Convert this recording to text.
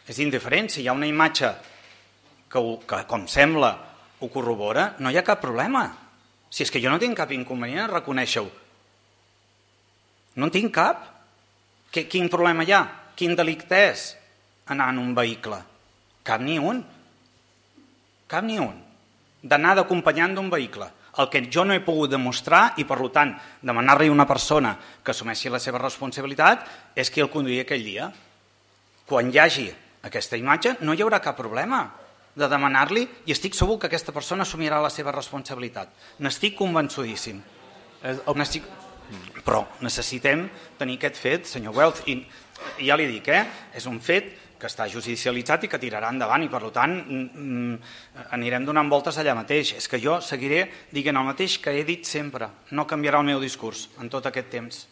És indiferent. Si hi ha una imatge que com sembla, ho corrobora, no hi ha cap problema. Si és que jo no tinc cap inconvenient a reconèixer-ho. No en tinc cap. Quin problema hi ha? Quin delicte és anar en un vehicle? Cap ni un. Cap ni un. D'anar d'acompanyant d'un vehicle. El que jo no he pogut demostrar i, per tant, demanar-li a una persona que assumeixi la seva responsabilitat és qui el conduïa aquell dia. Quan hi hagi aquesta imatge no hi haurà cap problema de demanar-li i estic segur que aquesta persona assumirà la seva responsabilitat. N'estic convençudíssim. Però necessitem tenir aquest fet, senyor Welch, i ja li dic, és un fet que està judicialitzat i que tirarà endavant i per tant anirem donant voltes allà mateix. És que jo seguiré dient el mateix que he dit sempre, no canviarà el meu discurs en tot aquest temps.